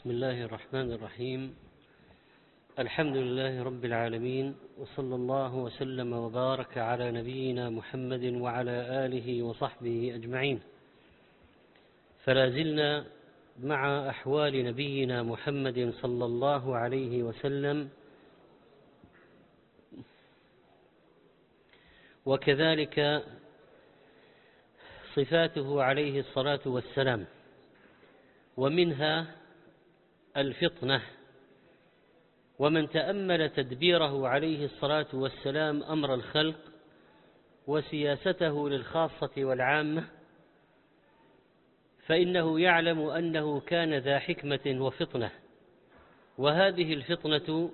بسم الله الرحمن الرحيم. الحمد لله رب العالمين، وصلى الله وسلم وبارك على نبينا محمد وعلى آله وصحبه أجمعين. فلا زلنا مع أحوال نبينا محمد صلى الله عليه وسلم، وكذلك صفاته عليه الصلاة والسلام، ومنها الفطنة. ومن تأمل تدبيره عليه الصلاة والسلام أمر الخلق وسياسته للخاصة والعامة، فإنه يعلم أنه كان ذا حكمة وفطنة، وهذه الفطنة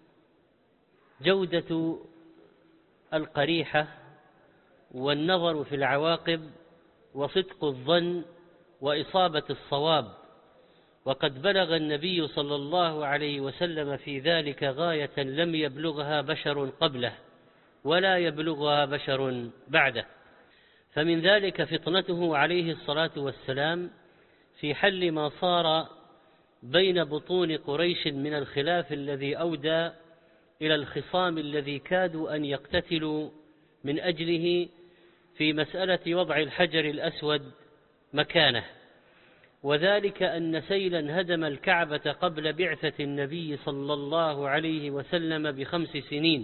جودة القريحة والنظر في العواقب وصدق الظن وإصابة الصواب. وقد بلغ النبي صلى الله عليه وسلم في ذلك غاية لم يبلغها بشر قبله ولا يبلغها بشر بعده. فمن ذلك فطنته عليه الصلاة والسلام في حل ما صار بين بطون قريش من الخلاف الذي أودى إلى الخصام الذي كادوا أن يقتتلوا من أجله في مسألة وضع الحجر الأسود مكانه، وذلك أن سيلا هدم الكعبة قبل بعثة النبي صلى الله عليه وسلم ب5 سنين،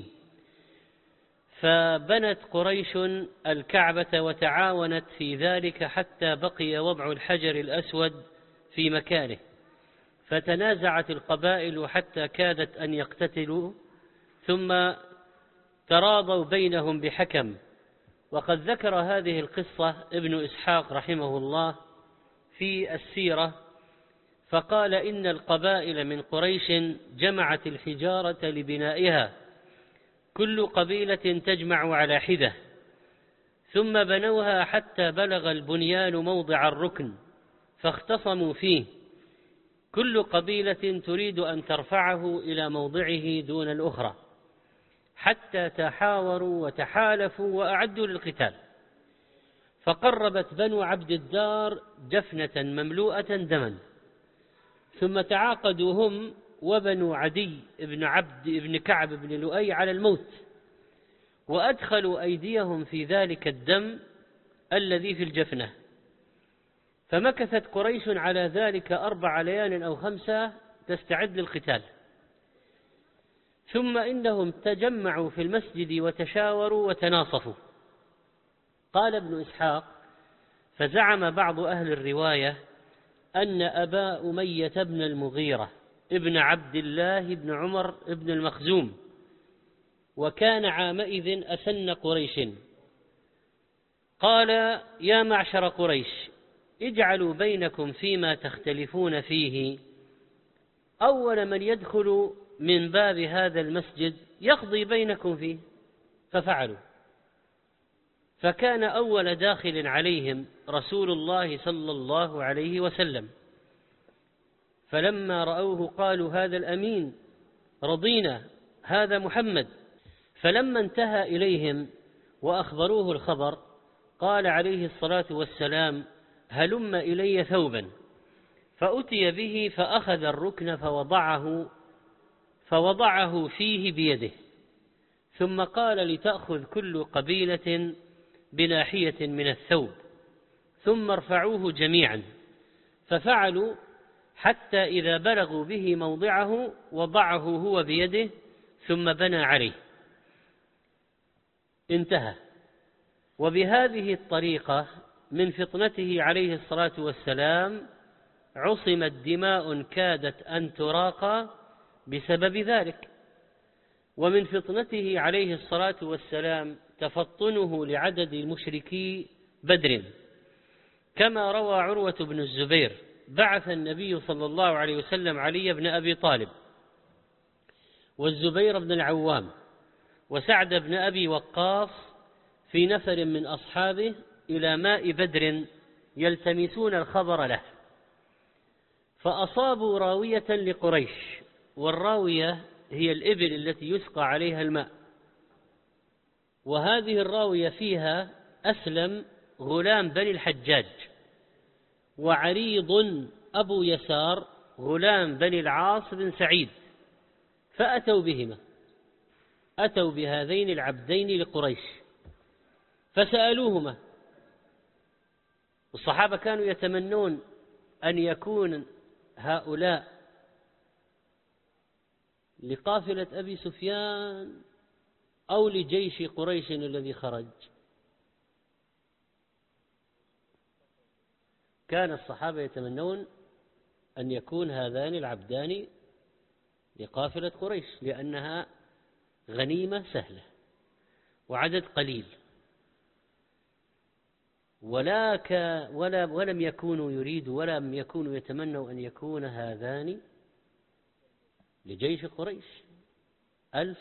فبنت قريش الكعبة وتعاونت في ذلك حتى بقي وضع الحجر الأسود في مكانه، فتنازعت القبائل حتى كادت أن يقتتلوا، ثم تراضوا بينهم بحكم. وقد ذكر هذه القصة ابن إسحاق رحمه الله في السيرة، فقال إن القبائل من قريش جمعت الحجارة لبنائها، كل قبيلة تجمع على حدة، ثم بنوها حتى بلغ البنيان موضع الركن، فاختصموا فيه، كل قبيلة تريد أن ترفعه إلى موضعه دون الأخرى، حتى تحاوروا وتحالفوا وأعدوا للقتال. فقربت بنو عبد الدار جفنة مملوءة دما، ثم تعاقدوا هم وبنو عدي بن عبد بن كعب بن لؤي على الموت، وأدخلوا أيديهم في ذلك الدم الذي في الجفنة. فمكثت قريش على ذلك 4 ليال أو 5 تستعد للقتال، ثم إنهم تجمعوا في المسجد وتشاوروا وتناصفوا. قال ابن إسحاق: فزعم بعض أهل الرواية أن أبا أمية بن المغيرة ابن عبد الله بن عمر ابن المخزوم، وكان عامئذ أسن قريش، قال: يا معشر قريش، اجعلوا بينكم فيما تختلفون فيه، أول من يدخل من باب هذا المسجد يقضي بينكم فيه. ففعلوا، فكان أول داخل عليهم رسول الله صلى الله عليه وسلم، فلما رأوه قالوا: هذا الأمين، رضينا، هذا محمد. فلما انتهى إليهم وأخبروه الخبر قال عليه الصلاة والسلام: هلم إلي ثوبا. فأتي به فأخذ الركن فوضعه فيه بيده، ثم قال: لتأخذ كل قبيلة بناحية من الثوب، ثم ارفعوه جميعا. ففعلوا حتى إذا بلغوا به موضعه وضعه هو بيده، ثم بنى عليه. انتهى. وبهذه الطريقة من فطنته عليه الصلاة والسلام عصمت دماء كادت أن تراق بسبب ذلك. ومن فطنته عليه الصلاة والسلام تفطنه لعدد مشركي بدر، كما روى عروة بن الزبير: بعث النبي صلى الله عليه وسلم علي بن أبي طالب والزبير بن العوام وسعد بن أبي وقاص في نفر من أصحابه إلى ماء بدر يلتمسون الخبر له، فأصابوا راوية لقريش، والراوية هي الإبل التي يسقى عليها الماء، وهذه الراوية فيها أسلم غلام بني الحجاج، وعريض أبو يسار غلام بني العاص بن سعيد، فأتوا بهما، أتوا بهذين العبدين لقريش فسألوهما. الصحابة كانوا يتمنون أن يكون هؤلاء لقافلة أبي سفيان أو لجيش قريش الذي خرج. كان الصحابة يتمنون أن يكون هذان العبدان لقافلة قريش، لأنها غنيمة سهلة وعدد قليل، ولم يكونوا يريدوا ولم يكونوا يتمنوا أن يكون هذان لجيش قريش 1000.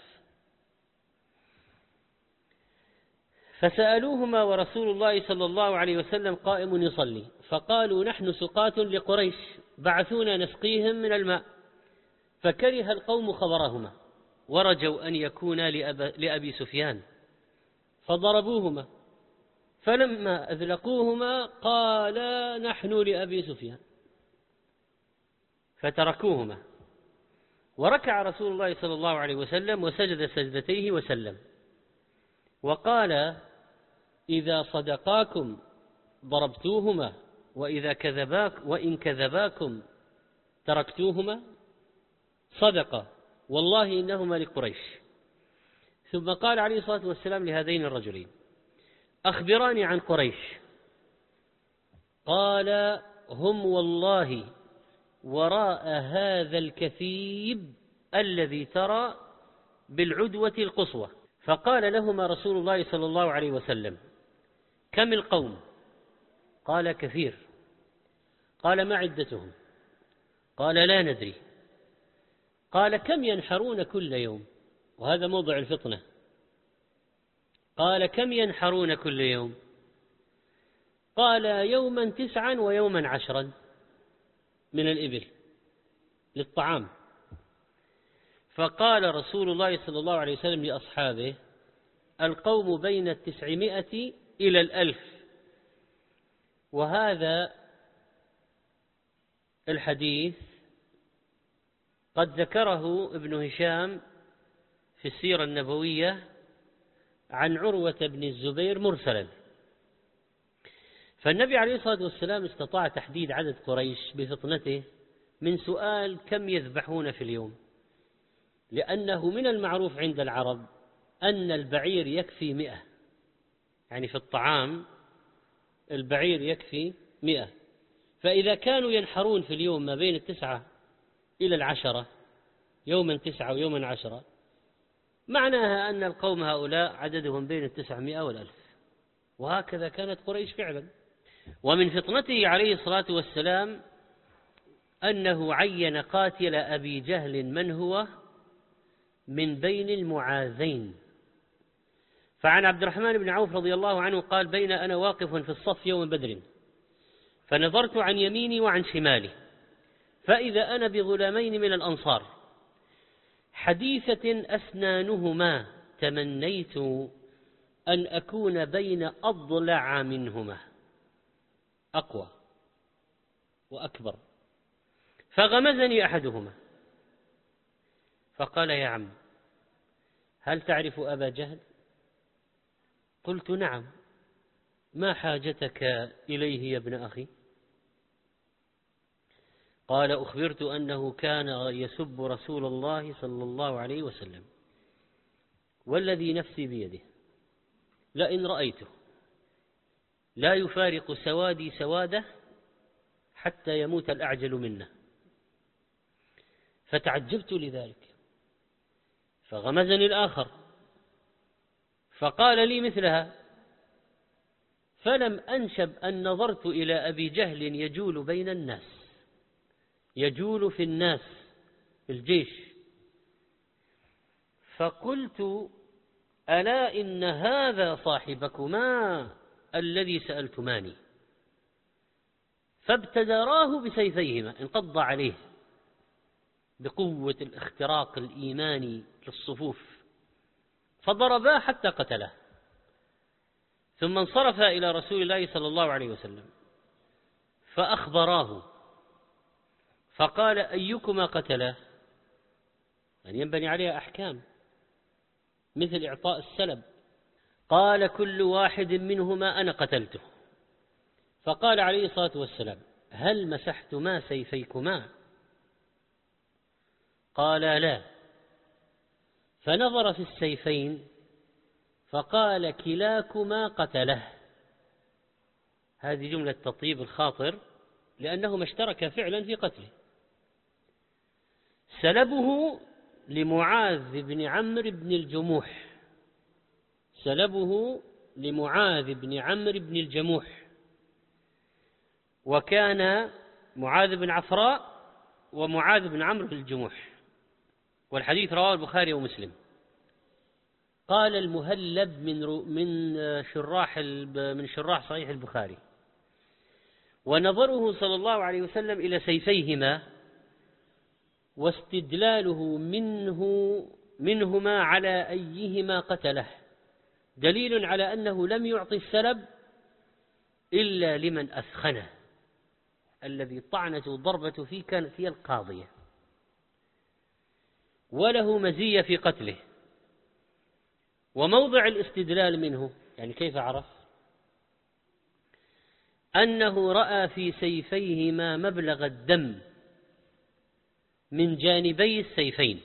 فسألوهما ورسول الله صلى الله عليه وسلم قائم يصلي، فقالوا نحن سقاة لقريش بعثونا نسقيهم من الماء. فكره القوم خبرهما ورجوا أن يكونا لأبي سفيان فضربوهما، فلما أذلقوهما قالا نحن لأبي سفيان فتركوهما. وركع رسول الله صلى الله عليه وسلم وسجد سجدتيه وسلم، وقال إذا صدقاكم ضربتوهما وإن كذباكم تركتوهما، صدق والله إنهما لقريش. ثم قال عليه الصلاة والسلام لهذين الرجلين أخبراني عن قريش. قال هم والله وراء هذا الكثيب الذي ترى بالعدوة القصوى. فقال لهما رسول الله صلى الله عليه وسلم كم القوم؟ قال كثير. قال ما عدتهم؟ قال لا ندري. قال كم ينحرون كل يوم؟ وهذا موضع الفطنة. قال كم ينحرون كل يوم؟ قال يوما 9 ويوما 10 من الإبل للطعام. فقال رسول الله صلى الله عليه وسلم لأصحابه القوم بين 900 إلى 1000. وهذا الحديث قد ذكره ابن هشام في السيرة النبوية عن عروة بن الزبير مرسلا. فالنبي عليه الصلاة والسلام استطاع تحديد عدد قريش بفطنته من سؤال كم يذبحون في اليوم، لأنه من المعروف عند العرب أن البعير يكفي 100، يعني في الطعام البعير يكفي 100. فإذا كانوا ينحرون في اليوم ما بين 9 إلى 10، يوما 9 ويوما 10، معناها أن القوم هؤلاء عددهم بين 900 و1000. وهكذا كانت قريش فعلا. ومن فطنته عليه الصلاة والسلام أنه عين قاتل أبي جهل من هو من بين المعاذين. فعن عبد الرحمن بن عوف رضي الله عنه قال بين أنا واقف في الصف يوم بدر فنظرت عن يميني وعن شمالي فإذا أنا بغلامين من الأنصار حديثة أسنانهما تمنيت أن أكون بين أضلع منهما، أقوى وأكبر. فغمزني أحدهما فقال يا عم هل تعرف أبا جهل؟ قلت نعم. ما حاجتك إليه يا ابن أخي؟ قال أخبرت أنه كان يسب رسول الله صلى الله عليه وسلم والذي نفسي بيده لئن رأيته لا يفارق سوادي سواده حتى يموت الأعجل منا. فتعجبت لذلك فغمزني الآخر فقال لي مثلها، فلم أنشب أن نظرت إلى أبي جهل يجول بين الناس، يجول في الناس في الجيش، فقلت ألا إن هذا صاحبكما الذي سألتماني. فابتدراه بسيفيهما، انقض عليه بقوة الاختراق الإيماني للصفوف فضرباه حتى قتله. ثم انصرف إلى رسول الله صلى الله عليه وسلم فأخبراه فقال أيكما قتله؟ يعني ينبني عليها أحكام مثل إعطاء السلب. قال كل واحد منهما أنا قتلته. فقال عليه الصلاة والسلام هل مسحتما سيفيكما؟ قال لا. فنظر في السيفين فقال كلاكما قتله. هذه جملة تطيب الخاطر لأنهما اشتركا فعلا في قتله. سلبه لمعاذ بن عمرو بن الجموح، سلبه لمعاذ بن عمرو بن الجموح، وكان معاذ بن عفراء ومعاذ بن عمرو بن الجموح، والحديث رواه البخاري ومسلم. قال المهلب من شراح صحيح البخاري: ونظره صلى الله عليه وسلم إلى سيفيهما واستدلاله منهما على أيهما قتله دليل على أنه لم يعطي السلب إلا لمن أثخنه، الذي طعنته ضربة فيه كانت هي القاضية، وله مزية في قتله. وموضع الاستدلال منه يعني كيف عرف؟ أنه رأى في سيفيهما مبلغ الدم من جانبي السيفين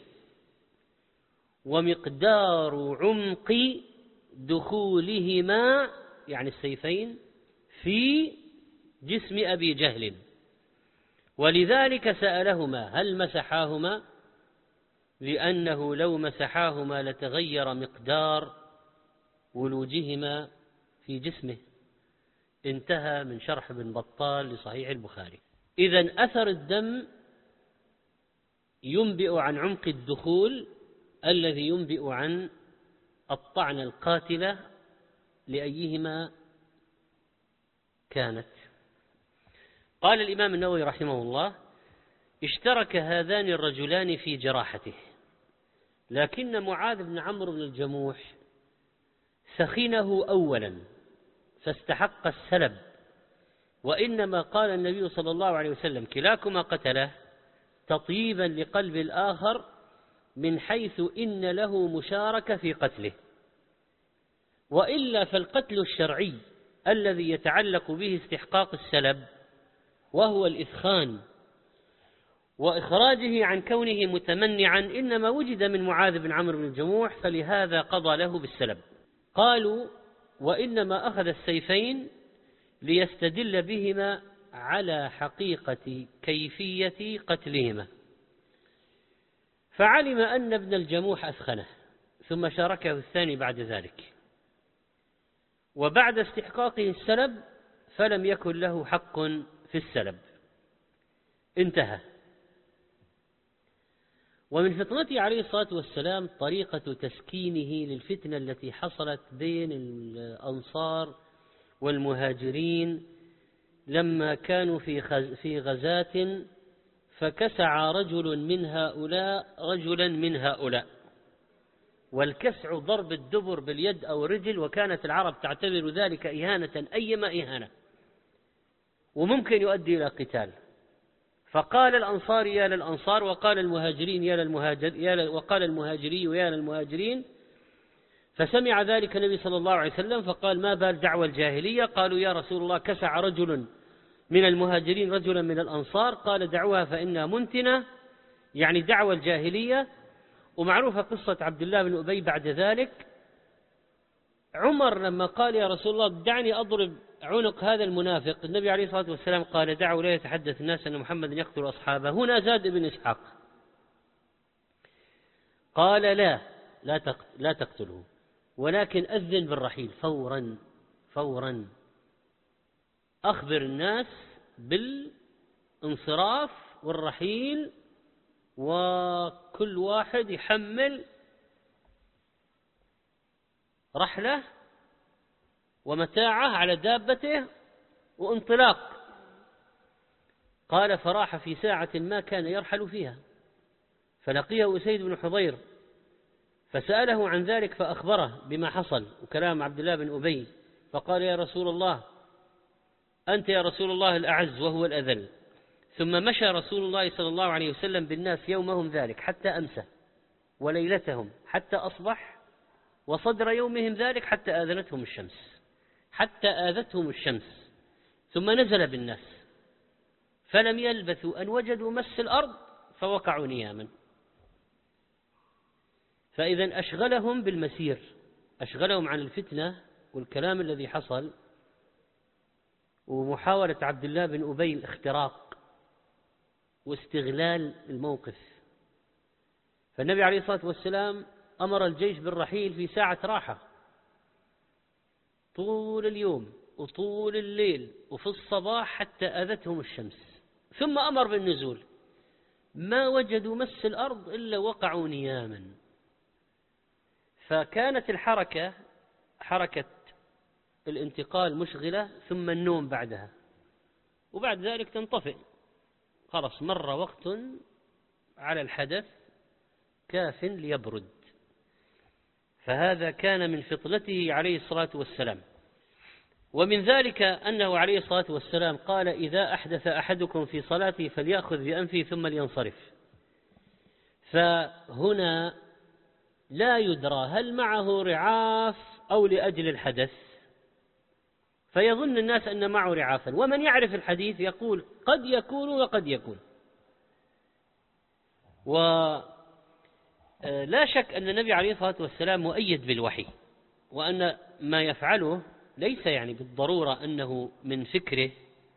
ومقدار عمق دخولهما يعني السيفين في جسم أبي جهل، ولذلك سألهما هل مسحاهما، لأنه لو مسحاهما لتغير مقدار ولوجهما في جسمه. انتهى من شرح ابن بطال لصحيح البخاري. إذن أثر الدم ينبئ عن عمق الدخول الذي ينبئ عن الطعنة القاتلة لأيهما كانت. قال الإمام النووي رحمه الله: اشترك هذان الرجلان في جراحته، لكن معاذ بن عمرو بن الجموح سخنه أولا فاستحق السلب، وإنما قال النبي صلى الله عليه وسلم كلاكما قتله تطييبا لقلب الآخر من حيث إن له مشاركة في قتله، وإلا فالقتل الشرعي الذي يتعلق به استحقاق السلب وهو الإثخان وإخراجه عن كونه متمنعا إنما وجد من معاذ بن عمرو بن الجموح، فلهذا قضى له بالسلب. قالوا: وإنما أخذ السيفين ليستدل بهما على حقيقة كيفية قتلهما، فعلم أن ابن الجموح أثخنه ثم شاركه الثاني بعد ذلك، وبعد استحقاقه السلب فلم يكن له حق في السلب. انتهى. ومن فطنته عليه الصلاة والسلام طريقة تسكينه للفتنة التي حصلت بين الأنصار والمهاجرين لما كانوا في غزاة، فكسع رجل من هؤلاء رجلا من هؤلاء، والكسع ضرب الدبر باليد أو الرجل، وكانت العرب تعتبر ذلك إهانة أيما إهانة وممكن يؤدي إلى قتال. فقال الأنصار يا للأنصار، وقال المهاجرين وقال المهاجري يا للمهاجرين. فسمع ذلك النبي صلى الله عليه وسلم فقال: ما بال دعوى الجاهلية؟ قالوا: يا رسول الله كسع رجل من المهاجرين رجلا من الأنصار. قال: دعوها فإنها منتنة، يعني دعوى الجاهلية. ومعروفة قصة عبد الله بن أبي بعد ذلك. عمر لما قال: يا رسول الله دعني أضرب عنق هذا المنافق، النبي عليه الصلاة والسلام قال: دعوا لا يتحدث الناس أن محمد يقتل أصحابه. هنا زاد ابن إسحاق قال: لا تقتله، ولكن أذن بالرحيل فورا أخبر الناس بالانصراف والرحيل، وكل واحد يحمل رحلة ومتاعه على دابته وانطلاق. قال: فراح في ساعة ما كان يرحل فيها، فلقيه أسيد بن حضير فسأله عن ذلك فأخبره بما حصل وكلام عبد الله بن أبي، فقال: يا رسول الله، أنت يا رسول الله الأعز وهو الأذل، ثم مشى رسول الله صلى الله عليه وسلم بالناس يومهم ذلك حتى أمسى، وليلتهم حتى أصبح، وصدر يومهم ذلك حتى آذنتهم الشمس، حتى آذتهم الشمس، ثم نزل بالناس فلم يلبثوا أن وجدوا مس الأرض فوقعوا نياما. فإذا أشغلهم بالمسير، أشغلهم عن الفتنة والكلام الذي حصل ومحاولة عبد الله بن أبي الاختراق واستغلال الموقف. فالنبي عليه الصلاة والسلام أمر الجيش بالرحيل في ساعة راحة طول اليوم وطول الليل وفي الصباح حتى آذتهم الشمس، ثم أمر بالنزول، ما وجدوا مس الأرض إلا وقعوا نياما. فكانت الحركة حركة الانتقال مشغلة، ثم النوم بعدها، وبعد ذلك تنطفئ، خلاص مر وقت على الحدث كاف ليبرد. فهذا كان من فطنته عليه الصلاة والسلام. ومن ذلك أنه عليه الصلاة والسلام قال: إذا أحدث أحدكم في صلاته فليأخذ بأنفه ثم لينصرف. فهنا لا يدرى هل معه رعاف أو لأجل الحدث، فيظن الناس أن معه رعافا، ومن يعرف الحديث يقول قد يكون وقد يكون. ولا شك أن النبي عليه الصلاة والسلام مؤيد بالوحي، وأن ما يفعله ليس يعني بالضرورة أنه من فكره،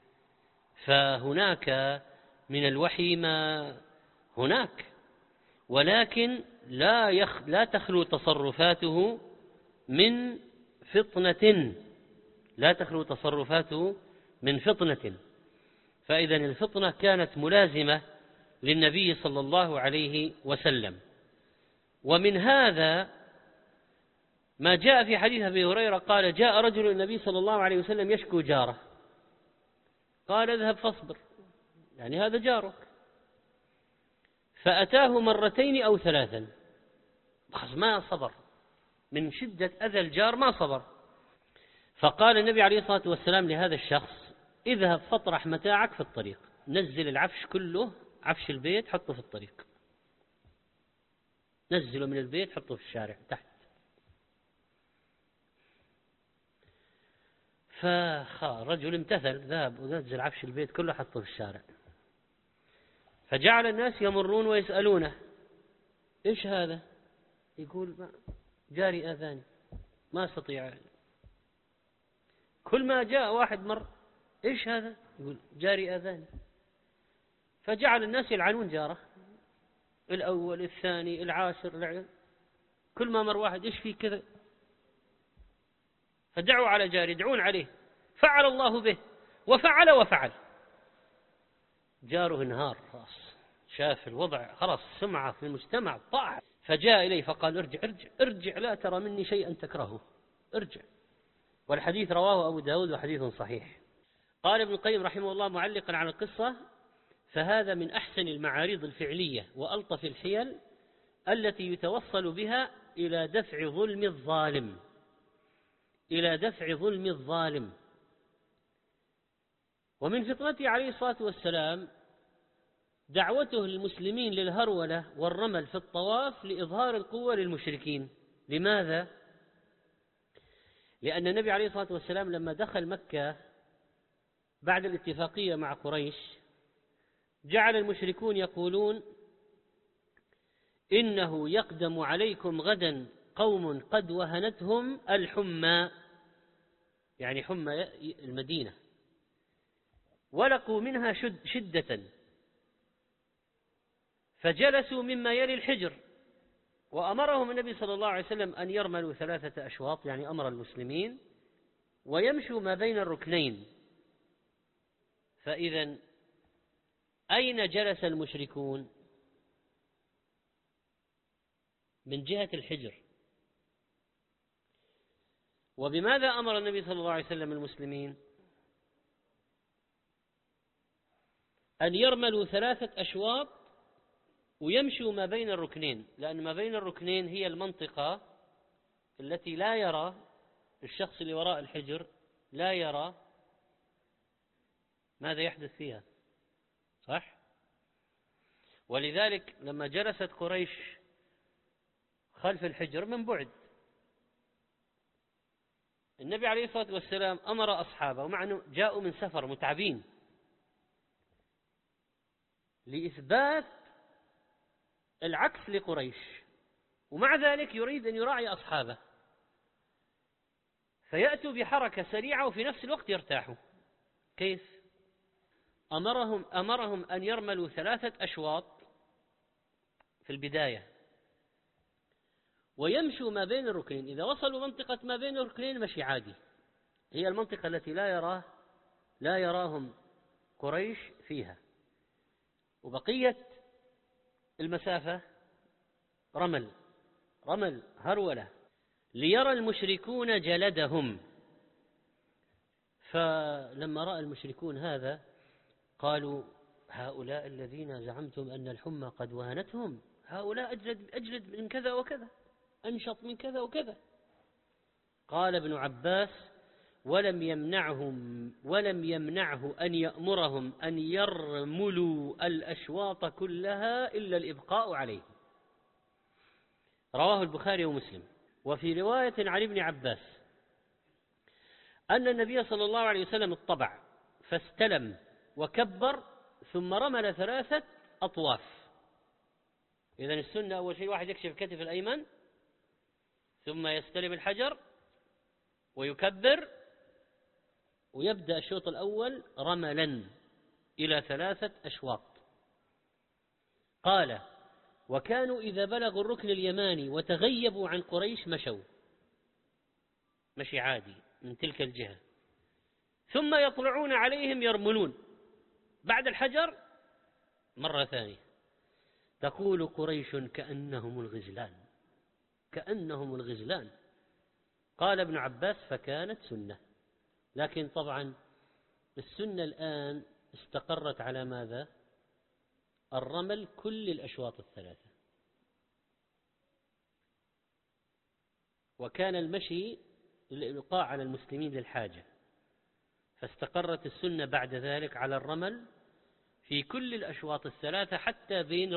فهناك من الوحي ما هناك، ولكن لا تخلو تصرفاته من فطنة، لا تخلو تصرفاته من فطنة. فإذا الفطنة كانت ملازمة للنبي صلى الله عليه وسلم. ومن هذا ما جاء في حديث أبي هريرة قال: جاء رجل النبي صلى الله عليه وسلم يشكو جاره، قال: اذهب فاصبر، يعني هذا جارك. فأتاه مرتين أو ثلاثا، ما صبر من شدة أذى الجار، ما صبر. فقال النبي عليه الصلاة والسلام لهذا الشخص: اذهب فاطرح متاعك في الطريق، نزل العفش كله، عفش البيت حطه في الطريق، نزله من البيت حطه في الشارع تحت. فرجل امتثل، ذهب ونزل عفش البيت كله حطه في الشارع. فجعل الناس يمرون ويسألونه: إيش هذا؟ يقول: جاري آذاني، ما استطيع. كل ما جاء واحد مر: إيش هذا؟ يقول: جاري آذاني. فجعل الناس يلعنون جاره، الأول الثاني العاشر، كل ما مر واحد: إيش في كذا؟ فدعوا على جاري، يدعون عليه، فعل الله به وفعل وفعل. جاره انهار، خلاص شاف الوضع، خلاص سمعة في المجتمع طاع. فجاء إليه فقال: ارجع ارجع ارجع، لا ترى مني شيئا تكرهه، ارجع. والحديث رواه أبو داود وحديث صحيح. قال ابن القيم رحمه الله معلقا على القصة: فهذا من أحسن المعارض الفعلية وألطف الحيل التي يتوصل بها إلى دفع ظلم الظالم، إلى دفع ظلم الظالم. ومن فطنته عليه الصلاة والسلام دعوته للمسلمين للهرولة والرمل في الطواف لإظهار القوة للمشركين. لماذا؟ لأن النبي عليه الصلاة والسلام لما دخل مكة بعد الاتفاقية مع قريش، جعل المشركون يقولون: إنه يقدم عليكم غدا قوم قد وهنتهم الحمى، يعني حمى المدينة، ولقوا منها شدة، فجلسوا مما يلي الحجر. وأمرهم النبي صلى الله عليه وسلم أن يرملوا 3 أشواط، يعني أمر المسلمين، ويمشوا ما بين الركنين. فإذا أين جلس المشركون؟ من جهة الحجر. وبماذا أمر النبي صلى الله عليه وسلم المسلمين؟ أن يرملوا 3 أشواط ويمشوا ما بين الركنين، لأن ما بين الركنين هي المنطقة التي لا يرى الشخص اللي وراء الحجر، لا يرى ماذا يحدث فيها. صح؟ ولذلك لما جلست قريش خلف الحجر من بعد، النبي عليه الصلاة والسلام أمر أصحابه، ومع أنه جاءوا من سفر متعبين، لإثبات العكس لقريش، ومع ذلك يريد أن يراعي أصحابه، فيأتوا بحركة سريعة وفي نفس الوقت يرتاحوا. كيف؟ أمرهم أن يرملوا 3 أشواط في البداية، ويمشوا ما بين الركنين. إذا وصلوا منطقة ما بين الركنين مشي عادي، هي المنطقة التي لا يراهم قريش فيها، وبقية المسافة رمل هرولة، ليرى المشركون جلدهم. فلما رأى المشركون هذا قالوا: هؤلاء الذين زعمتم أن الحمى قد وهنتهم، هؤلاء أجلد من كذا وكذا، أنشط من كذا وكذا. قال ابن عباس: ولم يمنعه أن يأمرهم أن يرملوا الأشواط كلها إلا الإبقاء عليه. رواه البخاري ومسلم. وفي رواية عن ابن عباس أن النبي صلى الله عليه وسلم اطبع فاستلم وكبر ثم رمل 3 أطواف. إذن السنة أول شيء واحد يكشف الكتف الأيمن، ثم يستلم الحجر ويكبر، ويبدأ الشوط الأول رملا إلى 3 أشواط. قال: وكانوا إذا بلغوا الركن اليماني وتغيبوا عن قريش مشي عادي من تلك الجهة، ثم يطلعون عليهم يرملون بعد الحجر مرة ثانية. تقول قريش: كأنهم الغزلان. قال ابن عباس: فكانت سنة. لكن طبعا السنة الآن استقرت على ماذا؟ الرمل كل الأشواط 3. وكان المشي للإلقاء على المسلمين للحاجة، فاستقرت السنة بعد ذلك على الرمل في كل الأشواط 3 حتى بين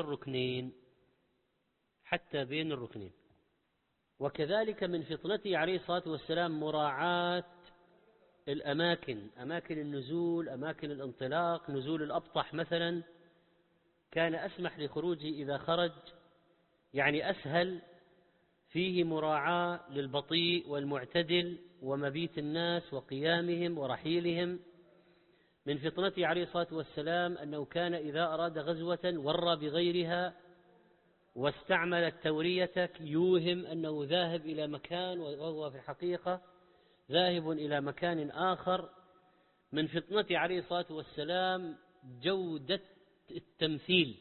الركنين. وكذلك من فطنته عليه الصلاة والسلام مراعاة الأماكن، أماكن النزول، أماكن الانطلاق. نزول الأبطح مثلا كان أسمح لخروجه إذا خرج، يعني أسهل، فيه مراعاة للبطيء والمعتدل ومبيت الناس وقيامهم ورحيلهم. من فطنته عليه الصلاة والسلام أنه كان إذا أراد غزوة ورى بغيرها واستعمل التورية، يوهم أنه ذاهب إلى مكان وهو في الحقيقة ذاهب إلى مكان آخر. من فطنته عليه الصلاة والسلام جودة التمثيل.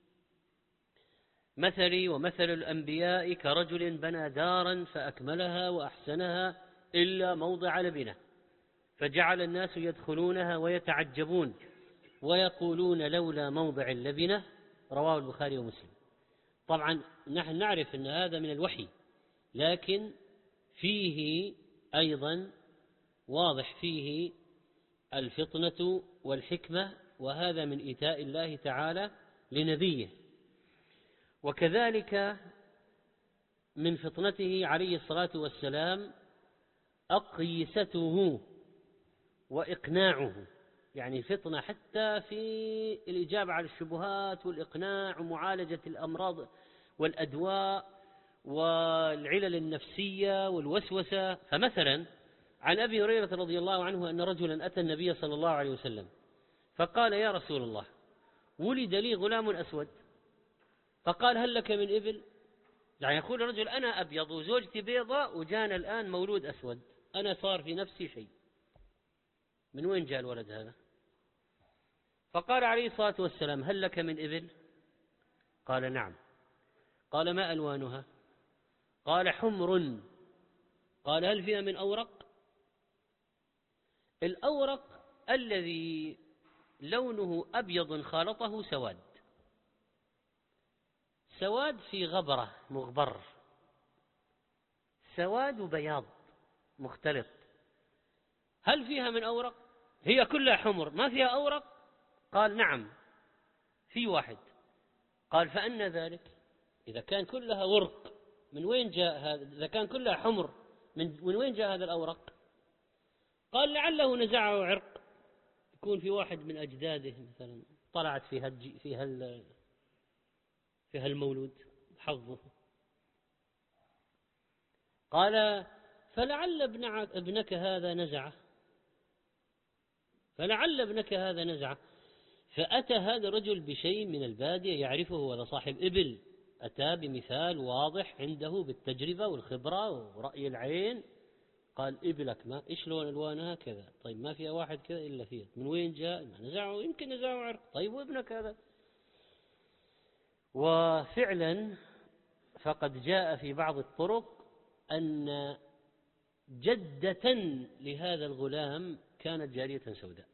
مثلي ومثل الأنبياء كرجل بنى دارا فأكملها وأحسنها إلا موضع لبنة، فجعل الناس يدخلونها ويتعجبون ويقولون: لولا موضع اللبنة. رواه البخاري ومسلم. طبعا نحن نعرف أن هذا من الوحي، لكن فيه أيضا واضح فيه الفطنة والحكمة، وهذا من إيتاء الله تعالى لنبيه. وكذلك من فطنته عليه الصلاة والسلام أقيسته وإقناعه، يعني فطنة حتى في الإجابة على الشبهات والإقناع ومعالجة الأمراض والأدواء والعلل النفسية والوسوسة. فمثلا عن أبي هريرة رضي الله عنه أن رجلا أتى النبي صلى الله عليه وسلم فقال: يا رسول الله، ولد لي غلام أسود. فقال: هل لك من إبل؟ يعني يقول الرجل: أنا أبيض وزوجتي بيضاء وجانا الآن مولود أسود، أنا صار في نفسي شيء، من وين جاء الولد هذا؟ فقال عليه الصلاة والسلام: هل لك من إبل؟ قال: نعم. قال: ما ألوانها؟ قال: حمر. قال: هل فيها من أورق؟ الأورق الذي لونه أبيض خالطه سواد في غبرة مغبر، سواد وبياض مختلط. هل فيها من أورق؟ هي كلها حمر ما فيها أورق؟ قال: نعم. في واحد. قال فأن ذلك؟ إذا كان كلها ورق من وين جاء هذا؟ إذا كان كلها حمر من وين جاء هذا الأورق؟ قال لعله نزعه عرق، يكون في واحد من أجداده مثلا طلعت في هالمولود حظه. قال فلعل ابنك هذا نزعه، فلعل ابنك هذا نزعه. فأتى هذا الرجل بشيء من البادية يعرفه، ولا صاحب إبل، أتى بمثال واضح عنده بالتجربة والخبرة ورأي العين. قال إبلك ما إيش لون ألوانها كذا، طيب ما فيها واحد كذا إلا فيها، من وين جاء؟ نزعه، يمكن نزعه عرق، طيب وابنك هذا؟ وفعلا فقد جاء في بعض الطرق أن جدة لهذا الغلام كانت جارية سوداء.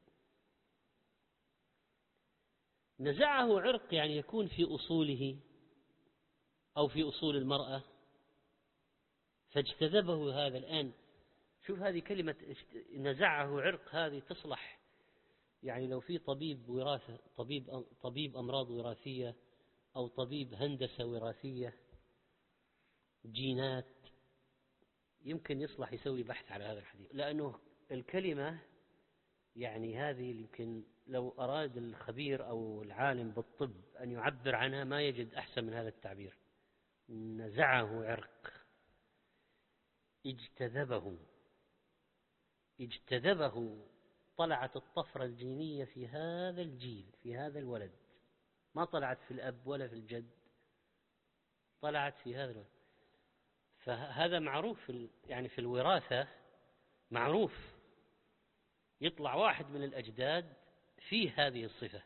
نزعه عرق يعني يكون في أصوله أو في أصول المرأة، فاجتذبه هذا. الآن شوف هذه كلمة نزعه عرق، هذه تصلح يعني لو في طبيب وراثة، طبيب أمراض وراثية أو طبيب هندسة وراثية جينات، يمكن يصلح يسوي بحث على هذا الحديث، لأنه الكلمة يعني هذه يمكن لو أراد الخبير أو العالم بالطب أن يعبر عنها ما يجد أحسن من هذا التعبير. نزعه عرق، اجتذبه، طلعت الطفرة الجينية في هذا الجيل، في هذا الولد، ما طلعت في الأب ولا في الجد، طلعت في هذا الولد. فهذا معروف يعني في الوراثة معروف، يطلع واحد من الأجداد فيه هذه الصفة.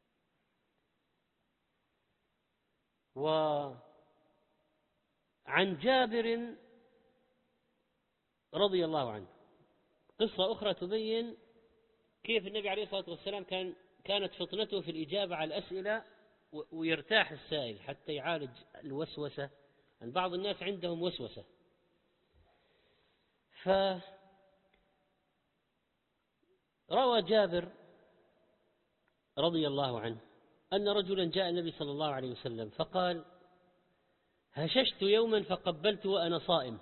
وعن جابر رضي الله عنه قصة أخرى تبين كيف النبي عليه الصلاة والسلام كانت فطنته في الإجابة على الأسئلة، ويرتاح السائل حتى يعالج الوسوسة. يعني بعض الناس عندهم وسوسة. روى جابر رضي الله عنه أن رجلا جاء النبي صلى الله عليه وسلم فقال: هششت يوما فقبلت وأنا صائم.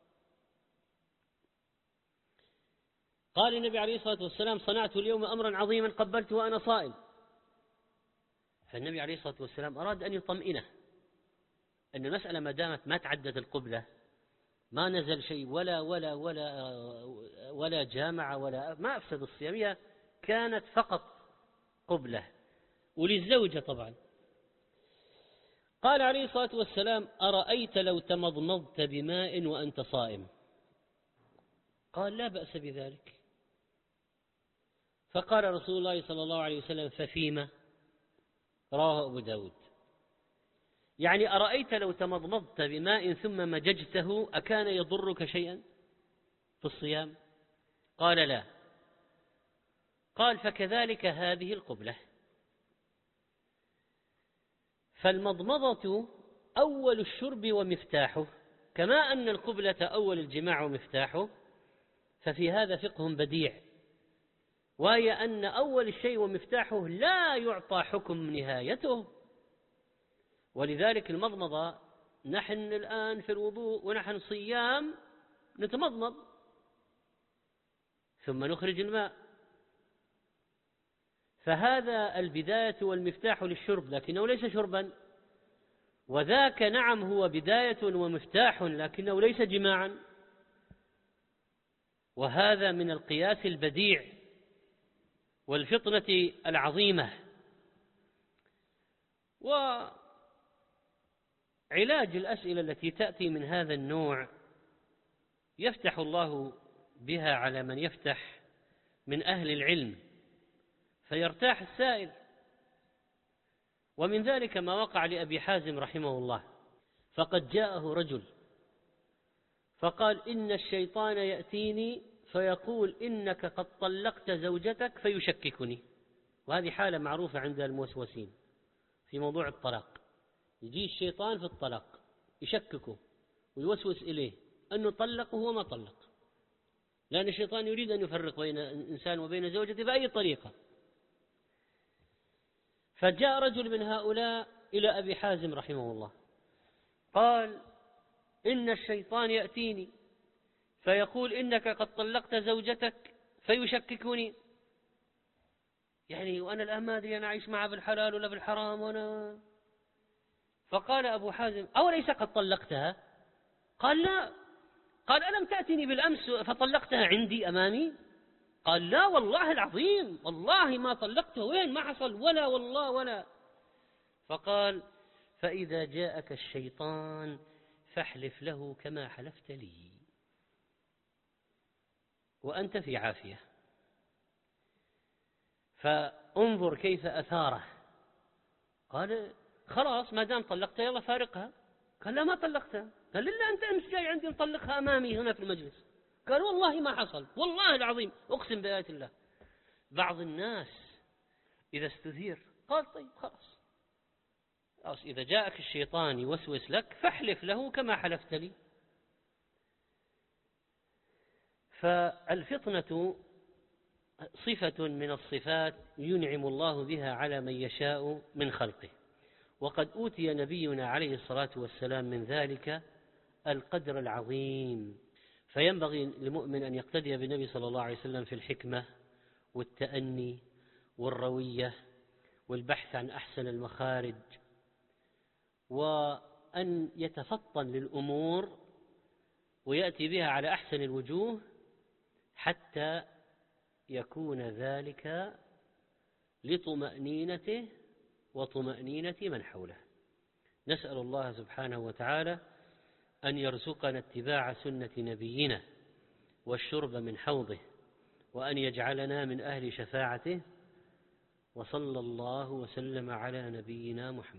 قال النبي عليه الصلاة والسلام: صنعت اليوم أمرا عظيما قبلت وأنا صائم. فالنبي عليه الصلاة والسلام أراد أن يطمئنه أن المسألة ما دامت ما تعدت القبلة، ما نزل شيء ولا جامع ولا ما أفسد الصيام، هي كانت فقط قبلة وللزوجة طبعا. قال عليه الصلاة والسلام: أرأيت لو تمضمضت بماء وأنت صائم؟ قال: لا بأس بذلك. فقال رسول الله صلى الله عليه وسلم: ففيما؟ رواه أبو داود. يعني أرأيت لو تمضمضت بماء ثم مججته أكان يضرك شيئا في الصيام؟ قال: لا. قال: فكذلك هذه القبلة. فالمضمضة أول الشرب ومفتاحه، كما أن القبلة أول الجماع ومفتاحه، ففي هذا فقه بديع، وهي أن أول الشيء ومفتاحه لا يعطى حكم نهايته. ولذلك المضمضة، نحن الآن في الوضوء ونحن صيام نتمضمض ثم نخرج الماء، فهذا البداية والمفتاح للشرب، لكنه ليس شربا. وذاك نعم هو بداية ومفتاح لكنه ليس جماعا. وهذا من القياس البديع والفطنة العظيمة. وعلاج الأسئلة التي تأتي من هذا النوع يفتح الله بها على من يفتح من أهل العلم فيرتاح السائل. ومن ذلك ما وقع لأبي حازم رحمه الله، فقد جاءه رجل فقال: إن الشيطان يأتيني فيقول إنك قد طلقت زوجتك فيشككني. وهذه حالة معروفة عند الموسوسين في موضوع الطلاق، يجي الشيطان في الطلاق يشككه ويوسوس إليه أنه طلق وهو ما طلق، لأن الشيطان يريد أن يفرق بين إنسان وبين زوجته بأي طريقة. فجاء رجل من هؤلاء إلى أبي حازم رحمه الله قال: إن الشيطان يأتيني فيقول إنك قد طلقت زوجتك فيشككني، يعني وأنا الآن ما أدري أنا أعيش معها بالحلال ولا بالحرام فقال أبو حازم: أوليس قد طلقتها؟ قال: لا. قال: ألم تأتني بالأمس فطلقتها عندي أمامي؟ قال: لا والله العظيم، والله ما طلقتها، وين ما حصل ولا والله ولا. فقال: فإذا جاءك الشيطان فاحلف له كما حلفت لي وأنت في عافية. فانظر كيف أثاره. قال: خلاص ما دام طلقتها يلا فارقها. قال: لا ما طلقتها. قال: إلا أنت أمس جاي عندي نطلقها أمامي هنا في المجلس. قال: والله ما حصل، والله العظيم أقسم بآيات الله. بعض الناس إذا استثير قال: طيب خلاص إذا جاءك الشيطان يوسوس لك فاحلف له كما حلفت لي. فالفطنة صفة من الصفات ينعم الله بها على من يشاء من خلقه، وقد أوتي نبينا عليه الصلاة والسلام من ذلك القدر العظيم. فينبغي للمؤمن أن يقتدي بالنبي صلى الله عليه وسلم في الحكمة والتأني والروية والبحث عن أحسن المخارج، وأن يتفطن للأمور ويأتي بها على أحسن الوجوه حتى يكون ذلك لطمأنينته وطمأنينة من حوله. نسأل الله سبحانه وتعالى أن يرزقنا اتباع سنة نبينا والشرب من حوضه، وأن يجعلنا من أهل شفاعته. وصلى الله وسلم على نبينا محمد.